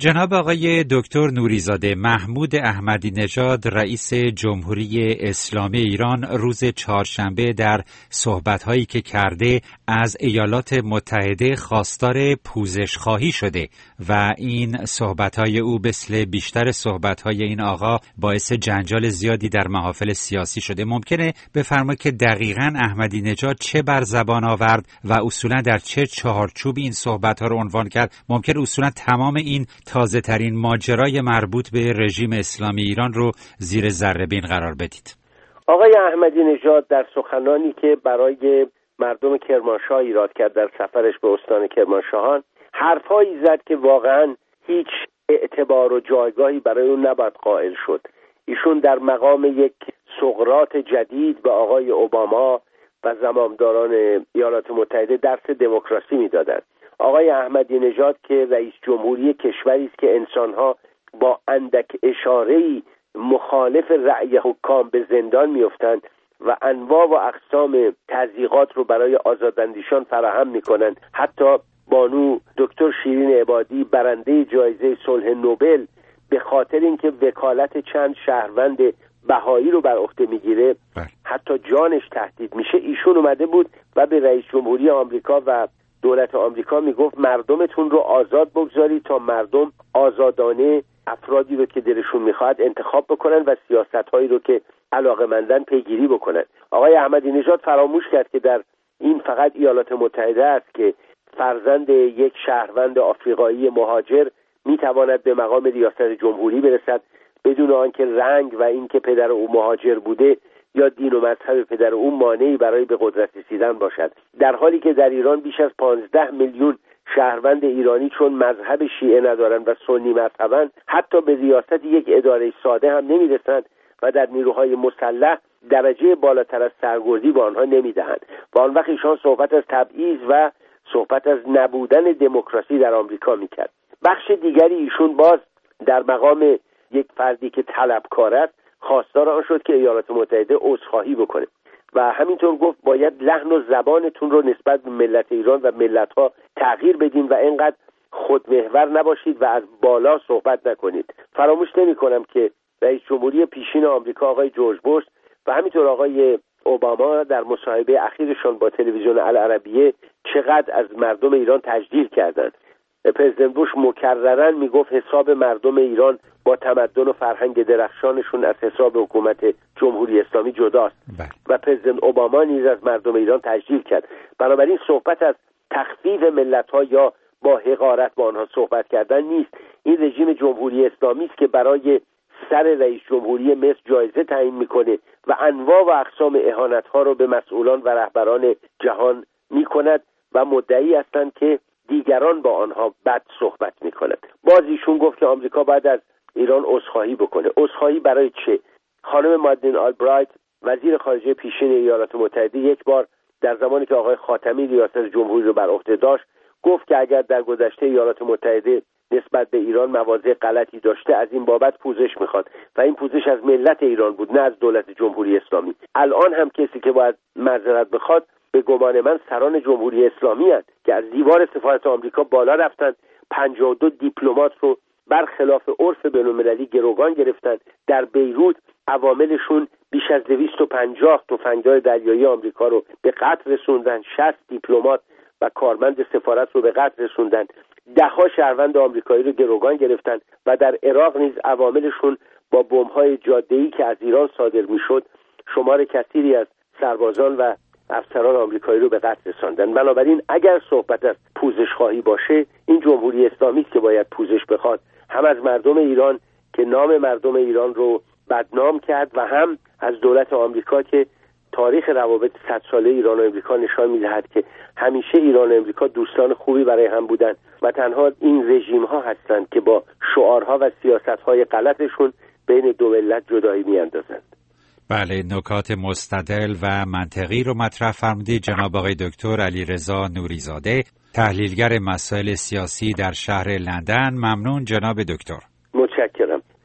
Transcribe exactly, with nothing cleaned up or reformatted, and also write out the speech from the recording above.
جناب آقای دکتر نوریزاده، محمود احمدی نژاد رئیس جمهوری اسلامی ایران روز چهارشنبه در صحبت‌هایی که کرده از ایالات متحده خواستار پوزش خواهی شده و این صحبت‌های او مثل بیشتر صحبت‌های این آقا باعث جنجال زیادی در محافل سیاسی شده. ممکنه بفرمایید که دقیقاً احمدی نژاد چه بر زبان آورد و اصولاً در چه چهارچوبی این صحبت‌ها رو عنوان کرد؟ ممکن اصولاً تمام این تازه ترین ماجرای مربوط به رژیم اسلامی ایران رو زیر ذره‌بین قرار بدید. آقای احمدی نژاد در سخنانی که برای مردم کرمانشاه ایراد کرد در سفرش به استان کرمانشاهان حرفایی زد که واقعا هیچ اعتبار و جایگاهی برای اون نباید قائل شد. ایشون در مقام یک سقراط جدید به آقای اوباما و زمامداران ایالات متحده درس دموکراسی میدادند. آقای احمدی نژاد که رئیس جمهوری کشوری است که انسانها با اندک اشاره‌ای مخالف رأی حکام به زندان میافتند و انواع و اقسام تضییقات رو برای آزاداندیشان فراهم میکنند. حتی بانو دکتر شیرین عبادی برنده جایزه صلح نوبل به خاطر اینکه وکالت چند شهروند بهایی رو بر عهده میگیره حتی جانش تهدید میشه، ایشون اومده بود و به رئیس جمهوری آمریکا و دولت آمریکا میگفت مردمتون رو آزاد بگذارید تا مردم آزادانه افرادی رو که دلشون میخواد انتخاب بکنن و سیاست‌هایی رو که علاقه‌مندن پیگیری بکنن. آقای احمدی نژاد فراموش کرد که در این فقط ایالات متحده است که فرزند یک شهروند آفریقایی مهاجر میتواند به مقام ریاست جمهوری برسد بدون آنکه رنگ و اینکه پدر او مهاجر بوده یا دین و مذهب پدر او مانعی برای به قدرت رسیدن باشد، در حالی که در ایران بیش از پانزده میلیون شهروند ایرانی چون مذهب شیعه ندارند و سنی مذهبند حتی به ریاست یک اداره ساده هم نمیرسند و در نیروهای مسلح درجه بالاتر از سرگردی به آنها نمیدهند و آن وقت ایشان صحبت از تبعیض و صحبت از نبودن دموکراسی در آمریکا میکرد. بخش دیگری ایشون باز در مقام یک فردی که طلبکار است خواستار آن شد که ایالات متحده عذرخواهی بکنه و همینطور گفت باید لحن و زبانتون رو نسبت به ملت ایران و ملت‌ها تغییر بدین و اینقدر خودمحور نباشید و از بالا صحبت نکنید. فراموش نمی‌کنم که رئیس جمهوری پیشین آمریکا آقای جورج بوش و همینطور آقای اوباما در مصاحبه اخیرشان با تلویزیون العربیه چقدر از مردم ایران تجلیل کردند. پرزیدنت بوش مکرراً میگفت حساب مردم ایران با تمدن و فرهنگ درخشانشون از حساب حکومت جمهوری اسلامی جداست و پرزیدنت اوباما نیز از مردم ایران تجلیل کرد. بنابراین صحبت از تخفیف ملت‌ها یا با حقارت با آنها صحبت کردن نیست. این رژیم جمهوری اسلامی است که برای سر رئیس جمهوری مصر جایزه تعیین میکنه و انواع و اقسام اهانت‌ها رو به مسئولان و رهبران جهان میکند و مدعی هستند که دیگران با آنها بد صحبت میکنند. باز ایشون گفت که آمریکا باید از ایران عذرخواهی بکنه. عذرخواهی برای چه؟ خانم مادلین آلبرایت وزیر خارجه پیشین ایالات متحده یک بار در زمانی که آقای خاتمی ریاست جمهوری رو بر عهده داشت گفت که اگر در گذشته ایالات متحده نسبت به ایران مواضع غلطی داشته از این بابت پوزش میخواد و این پوزش از ملت ایران بود نه از دولت جمهوری اسلامی. الان هم کسی که باید معذرت بخواد به گمان من سران جمهوری اسلامی هستند که از دیوار سفارت آمریکا بالا رفتند، پنجاه و دو دیپلمات رو برخلاف عرف بین‌المللی گروگان گرفتند. در بیروت عواملشون بیش از دویست و پنجاه تفنگدار دریایی آمریکا رو به قتل رسوندن، شصت دیپلمات و کارمند سفارت رو به قتل رسوندن، ده ها شهروند آمریکایی رو گروگان گرفتن و در عراق نیز عواملشون با بمب‌های جاده‌ای که از ایران صادر میشد شمار کثیری از سربازان و افسران آمریکایی رو به قتل رساندن. بنابراین اگر صحبت از پوزش خواهی باشه این جمهوری اسلامی است که باید پوزش بخواد، هم از مردم ایران که نام مردم ایران رو بدنام کرد و هم از دولت آمریکا که تاریخ روابط صد ساله ایران و آمریکا نشان می‌دهد که همیشه ایران و آمریکا دوستان خوبی برای هم بودند و تنها این رژیم‌ها هستند که با شعارها و سیاست‌های غلطشون بین دو ملت جدایی می‌اندازند. بله، نکات مستدل و منطقی رو مطرح فرمودید جناب آقای دکتر علیرضا نوریزاده، تحلیلگر مسائل سیاسی در شهر لندن. ممنون جناب دکتر. متشکرم.